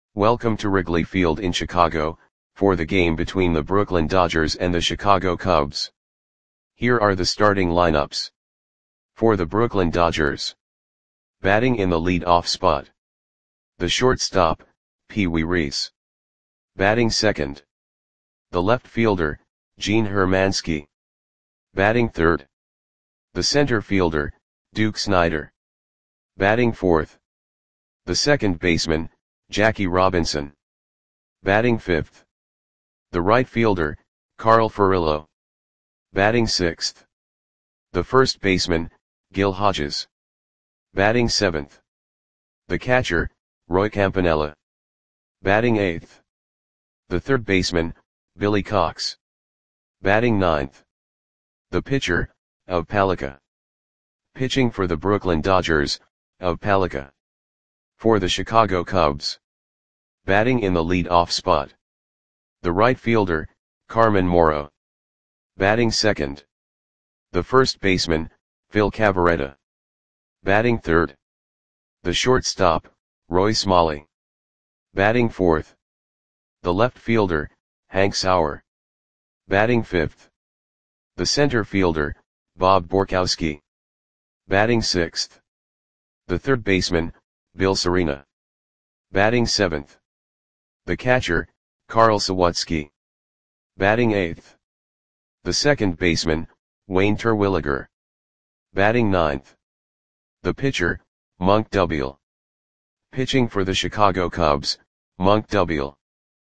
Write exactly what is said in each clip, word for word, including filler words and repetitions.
Welcome to Wrigley Field in Chicago, for the game between the Brooklyn Dodgers and the Chicago Cubs. Here are the starting lineups. For the Brooklyn Dodgers. Batting in the lead-off spot. The shortstop, Pee Wee Reese. Batting second. The left fielder, Gene Hermansky. Batting third. The center fielder, Duke Snider. Batting fourth. The second baseman, Jackie Robinson. Batting fifth. The right fielder, Carl Furillo. Batting sixth. The first baseman, Gil Hodges. Batting seventh. The catcher, Roy Campanella. Batting eighth. The third baseman, Billy Cox. Batting ninth. The pitcher, Ove Palika. Pitching for the Brooklyn Dodgers, Ove Palika. For the Chicago Cubs. Batting in the lead-off spot. The right fielder, Carmen Morrow. Batting second. The first baseman, Phil Cavarretta. Batting third. The shortstop, Roy Smalley. Batting fourth. The left fielder, Hank Sauer. Batting fifth. The center fielder, Bob Borkowski. Batting sixth. The third baseman, Bill Serena. Batting seventh. The catcher, Carl Sawatsky. Batting eighth. The second baseman, Wayne Terwilliger. Batting ninth. The pitcher, Monk Dubiel. Pitching for the Chicago Cubs, Monk Dubiel.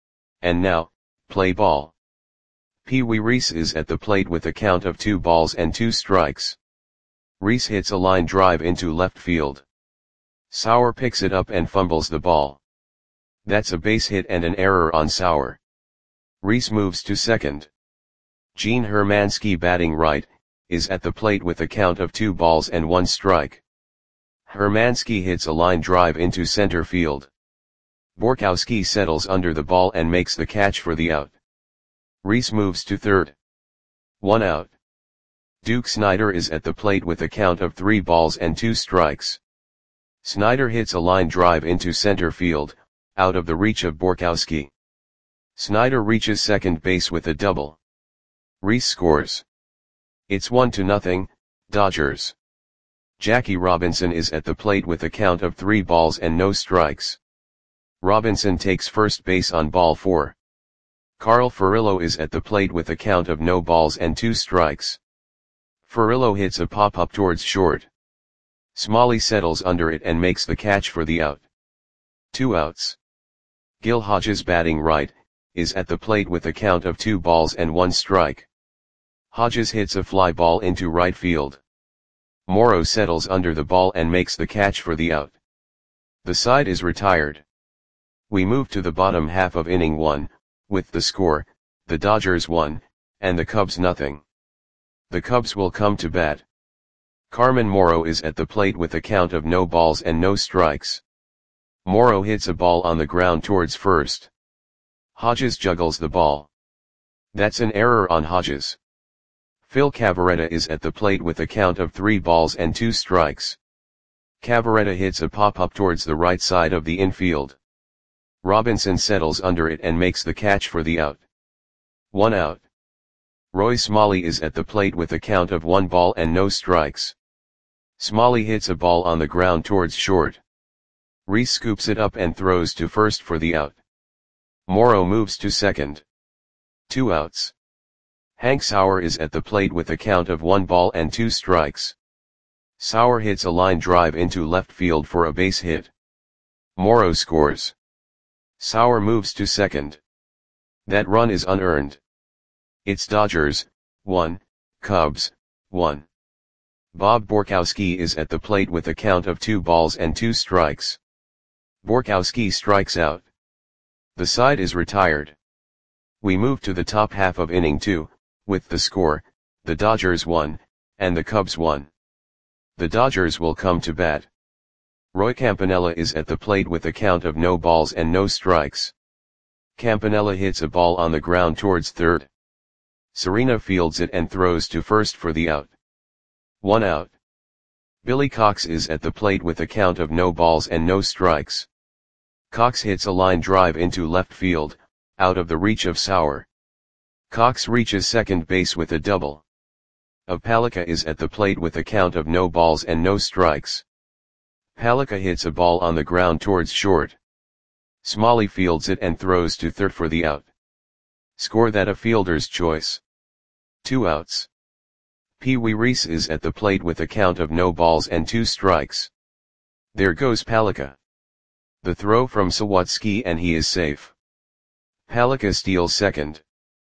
And now, play ball. Pee Wee Reese is at the plate with a count of two balls and two strikes. Reese hits a line drive into left field. Sauer picks it up and fumbles the ball. That's a base hit and an error on Sauer. Reese moves to second. Gene Hermansky, batting right, is at the plate with a count of two balls and one strike. Hermansky hits a line drive into center field. Borkowski settles under the ball and makes the catch for the out. Reese moves to third. One out. Duke Snider is at the plate with a count of three balls and two strikes. Snider hits a line drive into center field, out of the reach of Borkowski. Snider reaches second base with a double. Reese scores. It's one to nothing, Dodgers. Jackie Robinson is at the plate with a count of three balls and no strikes. Robinson takes first base on ball four. Carl Furillo is at the plate with a count of no balls and two strikes. Furillo hits a pop-up towards short. Smalley settles under it and makes the catch for the out. Two outs. Gil Hodges, batting right, is at the plate with a count of two balls and one strike. Hodges hits a fly ball into right field. Morrow settles under the ball and makes the catch for the out. The side is retired. We move to the bottom half of inning one, with the score, the Dodgers one, and the Cubs nothing. The Cubs will come to bat. Carmen Morrow is at the plate with a count of no balls and no strikes. Morrow hits a ball on the ground towards first. Hodges juggles the ball. That's an error on Hodges. Phil Cavarretta is at the plate with a count of three balls and two strikes. Cavarretta hits a pop-up towards the right side of the infield. Robinson settles under it and makes the catch for the out. One out. Roy Smalley is at the plate with a count of one ball and no strikes. Smalley hits a ball on the ground towards short. Reese scoops it up and throws to first for the out. Morrow moves to second. Two outs. Hank Sauer is at the plate with a count of one ball and two strikes. Sauer hits a line drive into left field for a base hit. Morrow scores. Sauer moves to second. That run is unearned. It's Dodgers, one, Cubs, one. Bob Borkowski is at the plate with a count of two balls and two strikes. Borkowski strikes out. The side is retired. We move to the top half of inning two, with the score, the Dodgers one, and the Cubs one. The Dodgers will come to bat. Roy Campanella is at the plate with a count of no balls and no strikes. Campanella hits a ball on the ground towards third. Serena fields it and throws to first for the out. One out. Billy Cox is at the plate with a count of no balls and no strikes. Cox hits a line drive into left field, out of the reach of Sauer. Cox reaches second base with a double. Of Palika is at the plate with a count of no balls and no strikes. Palika hits a ball on the ground towards short. Smalley fields it and throws to third for the out. Score that a fielder's choice. Two outs. Pee Wee Reese is at the plate with a count of no balls and two strikes. There goes Palika. The throw from Sawatsky and he is safe. Palika steals second.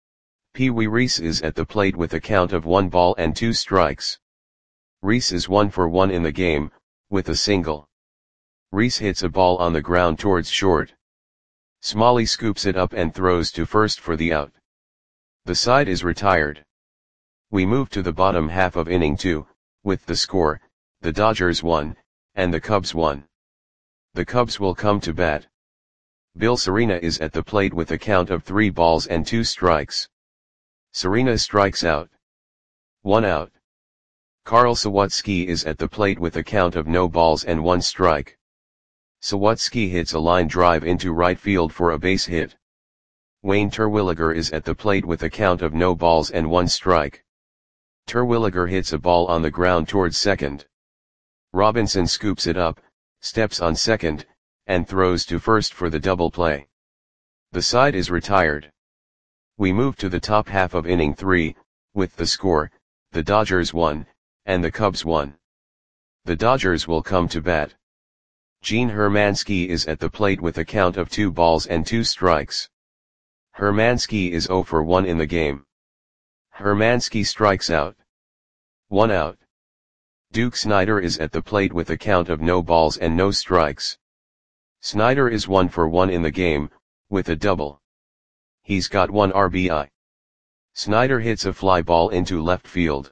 Pee Wee Reese is at the plate with a count of one ball and two strikes. Reese is one for one in the game, with a single. Reese hits a ball on the ground towards short. Smalley scoops it up and throws to first for the out. The side is retired. We move to the bottom half of inning two, with the score, the Dodgers won, and the Cubs won. The Cubs will come to bat. Bill Serena is at the plate with a count of three balls and two strikes. Serena strikes out. One out. Carl Sawatsky is at the plate with a count of no balls and one strike. Sawatsky hits a line drive into right field for a base hit. Wayne Terwilliger is at the plate with a count of no balls and one strike. Terwilliger hits a ball on the ground towards second. Robinson scoops it up, steps on second, and throws to first for the double play. The side is retired. We move to the top half of inning three, with the score, the Dodgers won, and the Cubs won. The Dodgers will come to bat. Gene Hermansky is at the plate with a count of two balls and two strikes. Hermansky is zero for one in the game. Hermansky strikes out. One out. Duke Snider is at the plate with a count of no balls and no strikes. Snider is one for one in the game, with a double. He's got one R B I. Snider hits a fly ball into left field.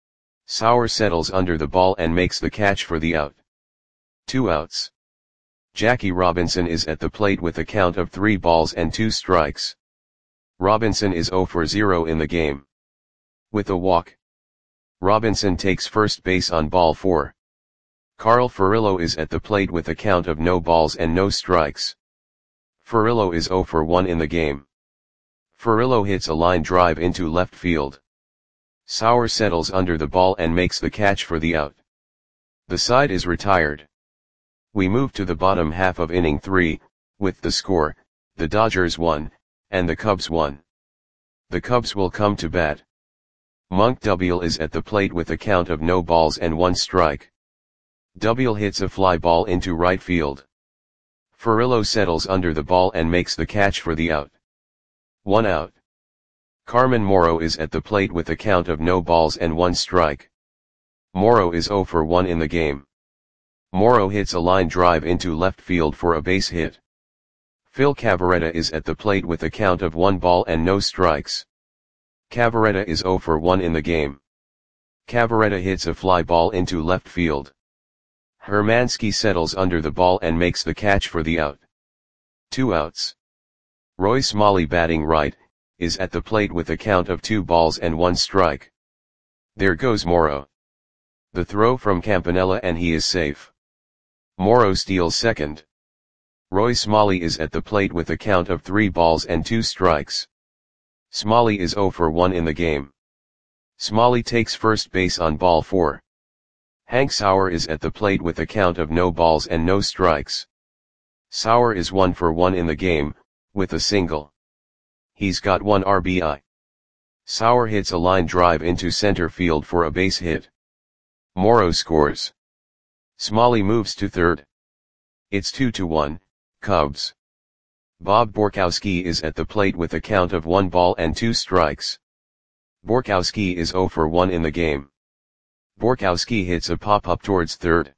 Sauer settles under the ball and makes the catch for the out. Two outs. Jackie Robinson is at the plate with a count of three balls and two strikes. Robinson is zero for zero in the game. With a walk. Robinson takes first base on ball four. Carl Furillo is at the plate with a count of no balls and no strikes. Furillo is zero for one in the game. Furillo hits a line drive into left field. Sauer settles under the ball and makes the catch for the out. The side is retired. We move to the bottom half of inning three, with the score, the Dodgers won, and the Cubs won. The Cubs will come to bat. Monk W is at the plate with a count of no balls and one strike. W hits a fly ball into right field. Furillo settles under the ball and makes the catch for the out. One out. Carmen Morrow is at the plate with a count of no balls and one strike. Morrow is zero for one in the game. Morrow hits a line drive into left field for a base hit. Phil Cavarretta is at the plate with a count of one ball and no strikes. Cavarretta is zero for one in the game. Cavarretta hits a fly ball into left field. Hermansky settles under the ball and makes the catch for the out. Two outs. Roy Smalley, batting right, is at the plate with a count of two balls and one strike. There goes Morrow. The throw from Campanella and he is safe. Morrow steals second. Roy Smalley is at the plate with a count of three balls and two strikes. Smalley is zero for one in the game. Smalley takes first base on ball four. Hank Sauer is at the plate with a count of no balls and no strikes. Sauer is one for one in the game, with a single. He's got one R B I. Sauer hits a line drive into center field for a base hit. Morrow scores. Smalley moves to third. It's two to one, Cubs. Bob Borkowski is at the plate with a count of one ball and two strikes. Borkowski is zero for one in the game. Borkowski hits a pop-up towards third.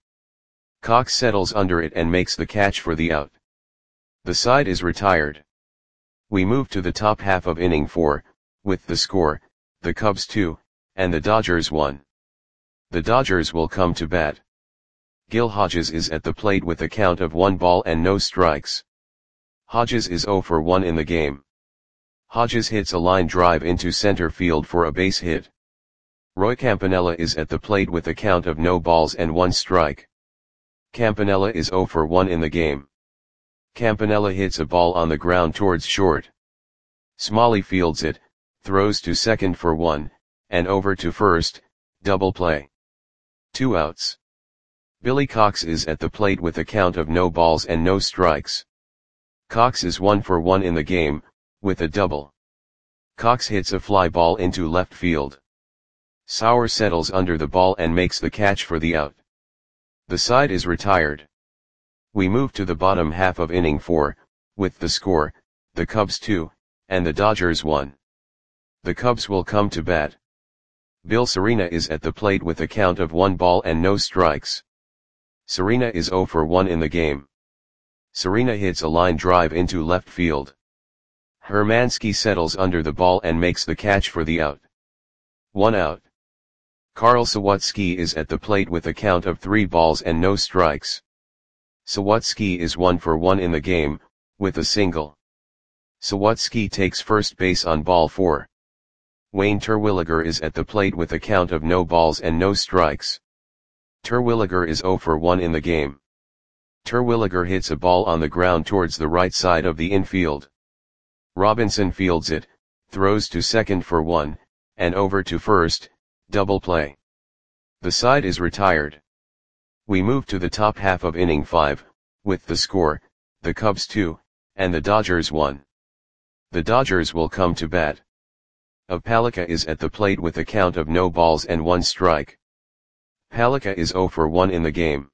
Cox settles under it and makes the catch for the out. The side is retired. We move to the top half of inning four, with the score, the Cubs two, and the Dodgers one. The Dodgers will come to bat. Gil Hodges is at the plate with a count of one ball and no strikes. Hodges is zero for one in the game. Hodges hits a line drive into center field for a base hit. Roy Campanella is at the plate with a count of no balls and one strike. Campanella is zero for one in the game. Campanella hits a ball on the ground towards short. Smalley fields it, throws to second for one, and over to first, double play. Two outs. Billy Cox is at the plate with a count of no balls and no strikes. Cox is one for one in the game, with a double. Cox hits a fly ball into left field. Sauer settles under the ball and makes the catch for the out. The side is retired. We move to the bottom half of inning four, with the score, the Cubs two, and the Dodgers one. The Cubs will come to bat. Bill Serena is at the plate with a count of one ball and no strikes. Serena is oh for one in the game. Serena hits a line drive into left field. Hermansky settles under the ball and makes the catch for the out. One out. Carl Sawatsky is at the plate with a count of three balls and no strikes. Sawatsky is one for one in the game, with a single. Sawatsky takes first base on ball four. Wayne Terwilliger is at the plate with a count of no balls and no strikes. Terwilliger is oh for one in the game. Terwilliger hits a ball on the ground towards the right side of the infield. Robinson fields it, throws to second for one, and over to first, double play. The side is retired. We move to the top half of inning five, with the score, the Cubs two, and the Dodgers one. The Dodgers will come to bat. Palika is at the plate with a count of no balls and one strike. Palika is oh for one in the game.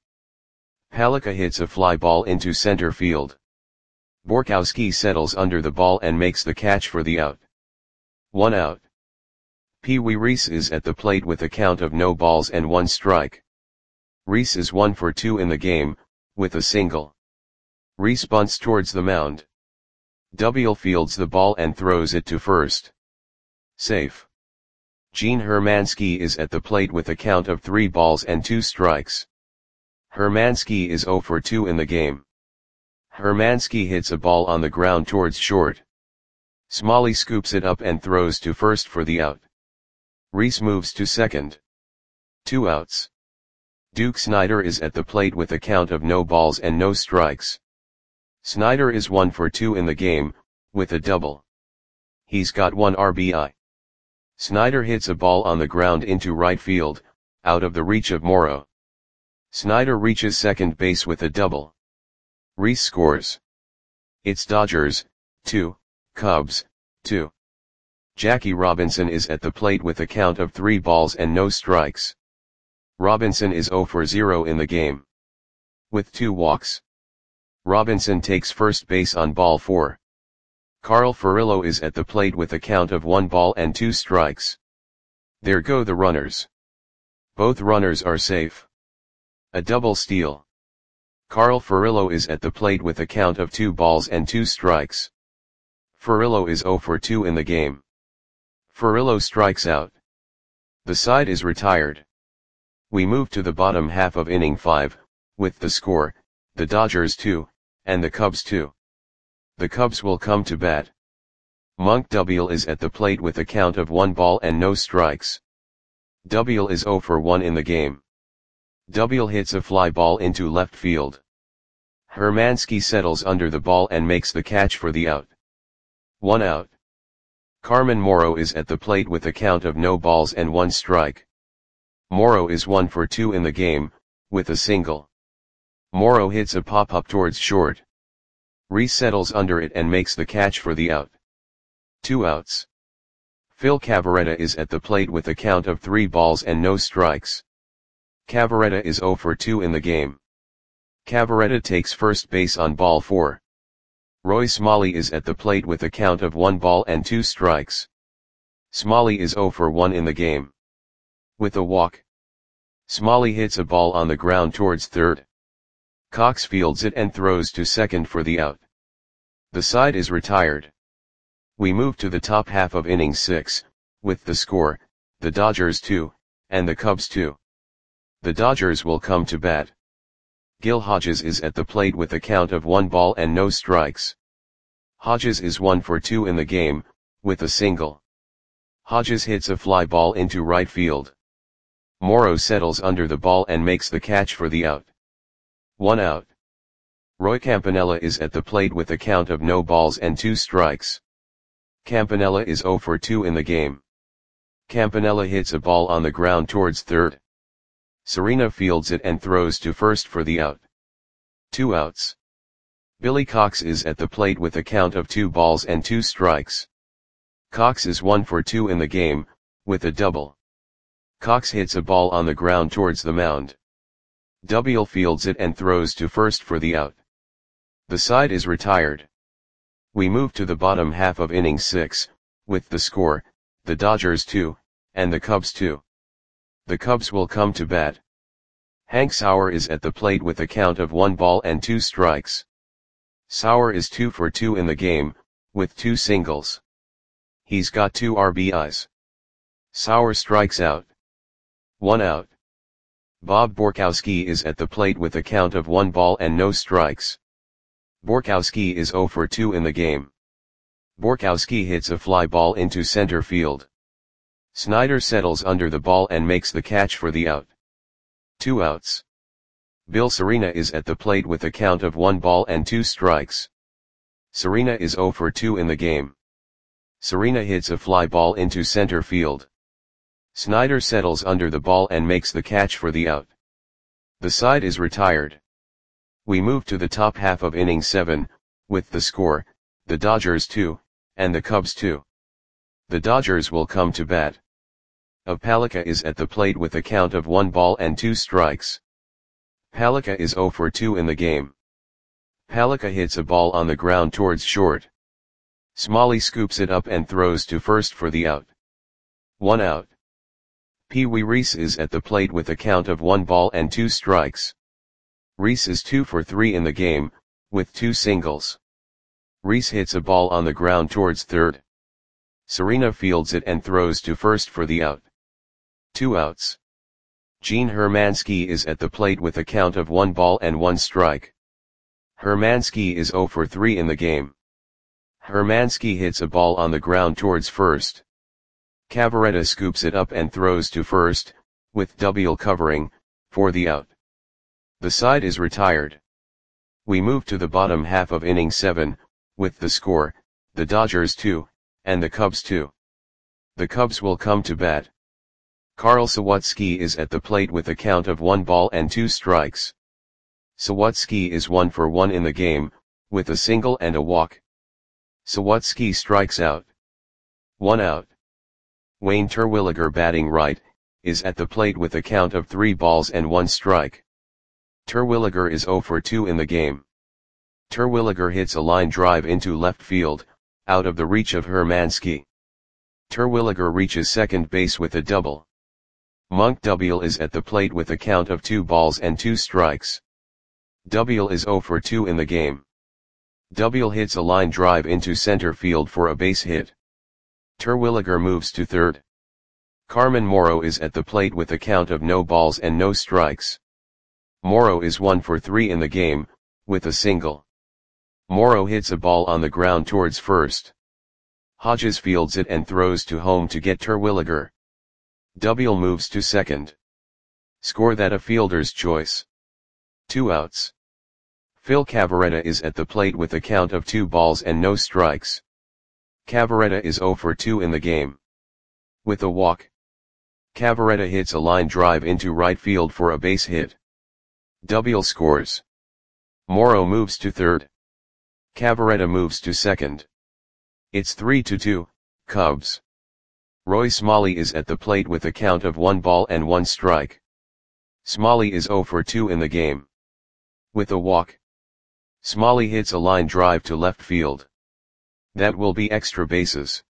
Palika hits a fly ball into center field. Borkowski settles under the ball and makes the catch for the out. One out. Pee Wee Reese is at the plate with a count of no balls and one strike. Reese is one for two in the game, with a single. Reese bunts towards the mound. Double fields the ball and throws it to first. Safe. Gene Hermansky is at the plate with a count of three balls and two strikes. Hermansky is oh for two in the game. Hermansky hits a ball on the ground towards short. Smalley scoops it up and throws to first for the out. Reese moves to second. Two outs. Duke Snider is at the plate with a count of no balls and no strikes. Snider is one for two in the game, with a double. He's got one R B I. Snider hits a ball on the ground into right field, out of the reach of Morrow. Snider reaches second base with a double. Reese scores. It's Dodgers, two, Cubs, two. Jackie Robinson is at the plate with a count of three balls and no strikes. Robinson is oh for zero in the game. With two walks. Robinson takes first base on ball four. Carl Furillo is at the plate with a count of one ball and two strikes. There go the runners. Both runners are safe. A double steal. Carl Furillo is at the plate with a count of two balls and two strikes. Furillo is oh for two in the game. Furillo strikes out. The side is retired. We move to the bottom half of inning five, with the score, the Dodgers two, and the Cubs two. The Cubs will come to bat. Monk W is at the plate with a count of one ball and no strikes. W is oh for one in the game. W hits a fly ball into left field. Hermansky settles under the ball and makes the catch for the out. One out. Carmen Morrow is at the plate with a count of no balls and one strike. Morrow is one for two in the game, with a single. Morrow hits a pop-up towards short. Reese settles under it and makes the catch for the out. Two outs. Phil Cavarretta is at the plate with a count of three balls and no strikes. Cavarretta is oh for two in the game. Cavarretta takes first base on ball four. Roy Smalley is at the plate with a count of one ball and two strikes. Smalley is oh for one in the game. With a walk. Smalley hits a ball on the ground towards third. Cox fields it and throws to second for the out. The side is retired. We move to the top half of inning six, with the score, the Dodgers two, and the Cubs two. The Dodgers will come to bat. Gil Hodges is at the plate with a count of one ball and no strikes. Hodges is one for two in the game, with a single. Hodges hits a fly ball into right field. Morrow settles under the ball and makes the catch for the out. One out. Roy Campanella is at the plate with a count of no balls and two strikes. Campanella is zero for two in the game. Campanella hits a ball on the ground towards third. Serena fields it and throws to first for the out. Two outs. Billy Cox is at the plate with a count of two balls and two strikes. Cox is one for two in the game, with a double. Cox hits a ball on the ground towards the mound. Double fields it and throws to first for the out. The side is retired. We move to the bottom half of inning six, with the score, the Dodgers two, and the Cubs two. The Cubs will come to bat. Hank Sauer is at the plate with a count of one ball and two strikes. Sauer is two for two in the game, with two singles. He's got two R B Is. Sauer strikes out. One out. Bob Borkowski is at the plate with a count of one ball and no strikes. Borkowski is zero for two in the game. Borkowski hits a fly ball into center field. Snyder settles under the ball and makes the catch for the out. Two outs. Bill Serena is at the plate with a count of one ball and two strikes. Serena is zero for two in the game. Serena hits a fly ball into center field. Snyder settles under the ball and makes the catch for the out. The side is retired. We move to the top half of inning seven, with the score, the Dodgers two, and the Cubs two. The Dodgers will come to bat. Palika is at the plate with a count of one ball and two strikes. Palika is zero for two in the game. Palika hits a ball on the ground towards short. Smalley scoops it up and throws to first for the out. One out. Pee Wee Reese is at the plate with a count of one ball and two strikes. Reese is two for three in the game, with two singles. Reese hits a ball on the ground towards third. Serena fields it and throws to first for the out. Two outs. Gene Hermansky is at the plate with a count of one ball and one strike. Hermansky is zero for three in the game. Hermansky hits a ball on the ground towards first. Cavaretta scoops it up and throws to first, with double covering, for the out. The side is retired. We move to the bottom half of inning seven, with the score, the Dodgers two, and the Cubs two. The Cubs will come to bat. Carl Sawatsky is at the plate with a count of one ball and two strikes. Sawatsky is one for one in the game, with a single and a walk. Sawatsky strikes out. One out. Wayne Terwilliger, batting right, is at the plate with a count of three balls and one strike. Terwilliger is zero for two in the game. Terwilliger hits a line drive into left field, out of the reach of Hermansky. Terwilliger reaches second base with a double. Monk Double is at the plate with a count of two balls and two strikes. Double is zero for two in the game. Double hits a line drive into center field for a base hit. Terwilliger moves to third. Carmen Morrow is at the plate with a count of no balls and no strikes. Morrow is one for three in the game, with a single. Morrow hits a ball on the ground towards first. Hodges fields it and throws to home to get Terwilliger. Double moves to second. Score that a fielder's choice. Two outs. Phil Cavaretta is at the plate with a count of two balls and no strikes. Cavaretta is zero for two in the game. With a walk. Cavaretta hits a line drive into right field for a base hit. Double scores. Morrow moves to third. Cavaretta moves to second. It's three to two, Cubs. Roy Smalley is at the plate with a count of one ball and one strike. Smalley is zero for two in the game. With a walk. Smalley hits a line drive to left field. That will be extra bases.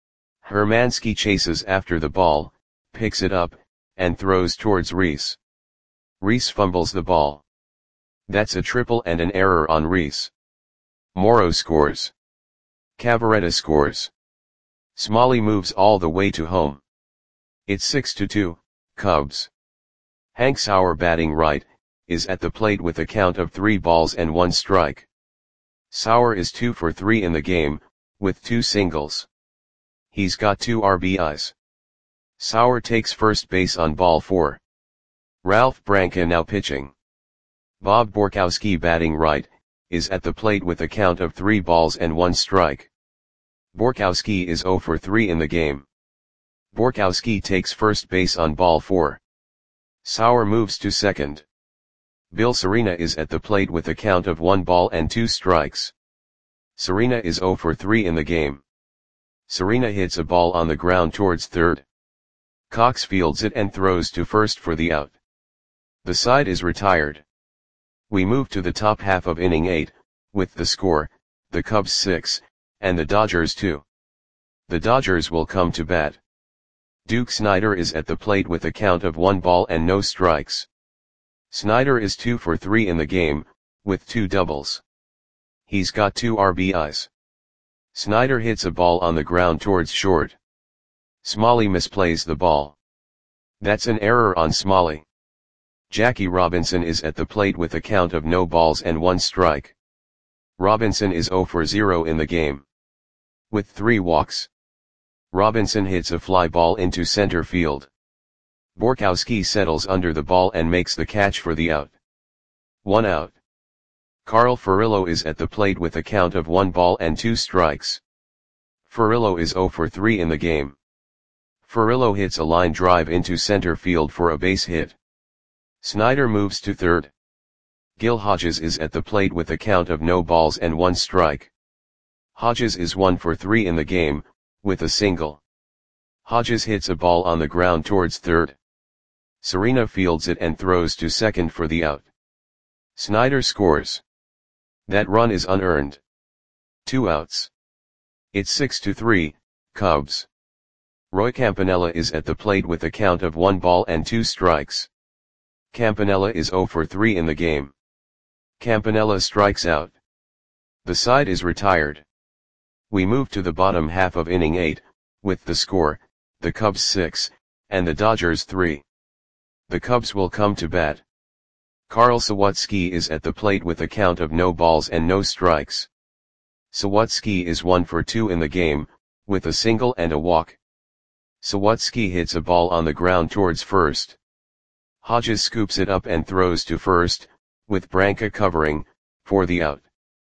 Hermansky chases after the ball, picks it up, and throws towards Reese. Reese fumbles the ball. That's a triple and an error on Reese. Morrow scores. Cavaretta scores. Smalley moves all the way to home. It's six to two, Cubs. Hank Sauer, batting right, is at the plate with a count of three balls and one strike. Sauer is two for three in the game, with two singles. He's got two R B Is. Sauer takes first base on ball four. Ralph Branca now pitching. Bob Borkowski, batting right, is at the plate with a count of three balls and one strike. Borkowski is zero for three in the game. Borkowski takes first base on ball four. Sauer moves to second. Bill Serena is at the plate with a count of one ball and two strikes. Serena is zero for three in the game. Serena hits a ball on the ground towards third. Cox fields it and throws to first for the out. The side is retired. We move to the top half of inning eight, with the score, the Cubs six, and the Dodgers two. The Dodgers will come to bat. Duke Snider is at the plate with a count of one ball and no strikes. Snider is two for three in the game, with two doubles. He's got two R B Is. Snider hits a ball on the ground towards short. Smalley misplays the ball. That's an error on Smalley. Jackie Robinson is at the plate with a count of no balls and one strike. Robinson is zero for zero in the game. With three walks. Robinson hits a fly ball into center field. Borkowski settles under the ball and makes the catch for the out. One out. Carl Furillo is at the plate with a count of one ball and two strikes. Furillo is zero for three in the game. Furillo hits a line drive into center field for a base hit. Snider moves to third. Gil Hodges is at the plate with a count of no balls and one strike. Hodges is one for three in the game, with a single. Hodges hits a ball on the ground towards third. Serena fields it and throws to second for the out. Snider scores. That run is unearned. Two outs. It's six to three, Cubs. Roy Campanella is at the plate with a count of one ball and two strikes. Campanella is zero for three in the game. Campanella strikes out. The side is retired. We move to the bottom half of inning eight, with the score, the Cubs six, and the Dodgers three. The Cubs will come to bat. Carl Sawatzky is at the plate with a count of no balls and no strikes. Sawatzky is one for two in the game, with a single and a walk. Sawatzky hits a ball on the ground towards first. Hodges scoops it up and throws to first, with Branca covering, for the out.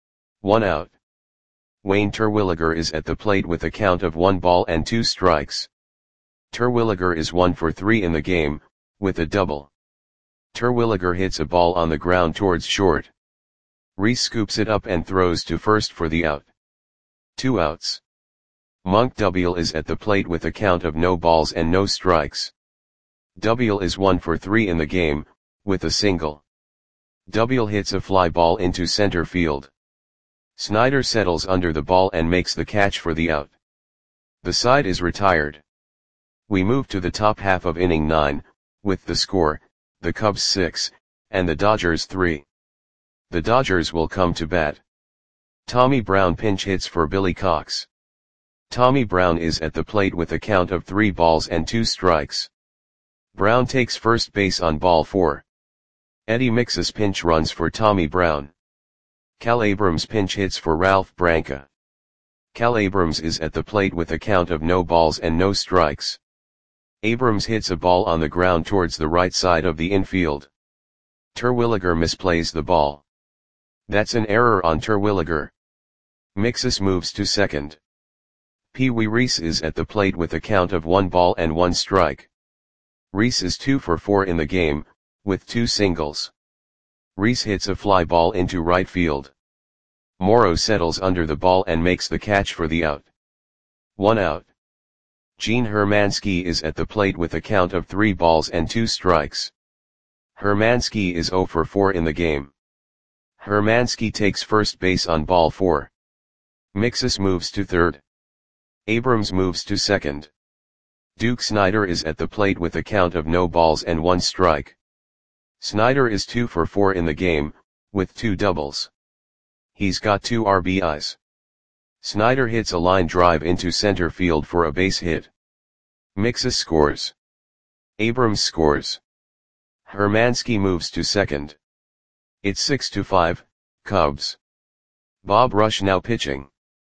One out. Wayne Terwilliger is at the plate with a count of one ball and two strikes. Terwilliger is one for three in the game, with a double. Terwilliger hits a ball on the ground towards short. Reese scoops it up and throws to first for the out. Two outs. Monk Dubiel is at the plate with a count of no balls and no strikes. Dubiel is one for three in the game, with a single. Dubiel hits a fly ball into center field. Snider settles under the ball and makes the catch for the out. The side is retired. We move to the top half of inning nine, with the score, the Cubs six, and the Dodgers three. The Dodgers will come to bat. Tommy Brown pinch hits for Billy Cox. Tommy Brown is at the plate with a count of three balls and two strikes. Brown takes first base on ball four. Eddie Mixus pinch runs for Tommy Brown. Cal Abrams pinch hits for Ralph Branca. Cal Abrams is at the plate with a count of no balls and no strikes. Abrams hits a ball on the ground towards the right side of the infield. Terwilliger misplays the ball. That's an error on Terwilliger. Mixus moves to second. Pee Wee Reese is at the plate with a count of one ball and one strike. Reese is two for four in the game, with two singles. Reese hits a fly ball into right field. Morrow settles under the ball and makes the catch for the out. One out. Gene Hermansky is at the plate with a count of three balls and two strikes. Hermansky is zero for four in the game. Hermansky takes first base on ball four. Mixus moves to third. Abrams moves to second. Duke Snider is at the plate with a count of no balls and one strike. Snider is two for four in the game, with two doubles. He's got two R B Is. Snider hits a line drive into center field for a base hit. Mixus scores. Abrams scores. Hermansky moves to second. It's six to five, Cubs. Bob Rush now pitching.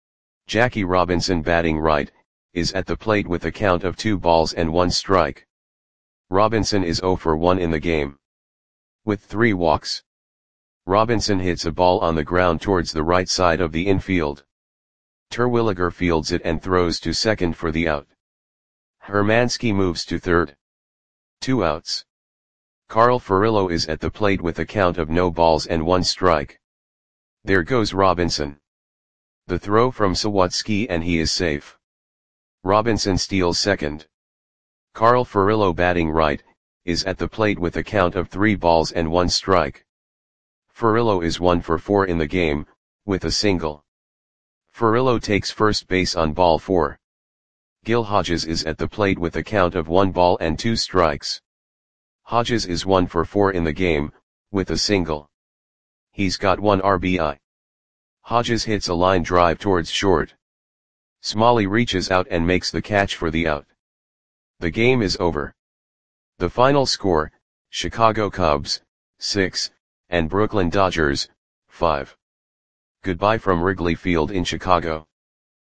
Jackie Robinson batting right, is at the plate with a count of two balls and one strike. Robinson is zero for one in the game. With three walks. Robinson hits a ball on the ground towards the right side of the infield. Terwilliger fields it and throws to second for the out. Hermansky moves to third. Two outs. Carl Furillo is at the plate with a count of no balls and one strike. There goes Robinson. The throw from Sawatsky and he is safe. Robinson steals second. Carl Furillo, batting right, is at the plate with a count of three balls and one strike. Furillo is one for four in the game, with a single. Furillo takes first base on ball four. Gil Hodges is at the plate with a count of one ball and two strikes. Hodges is one for four in the game, with a single. He's got one R B I. Hodges hits a line drive towards short. Smalley reaches out and makes the catch for the out. The game is over. The final score, Chicago Cubs, six, and Brooklyn Dodgers, five. Goodbye from Wrigley Field in Chicago.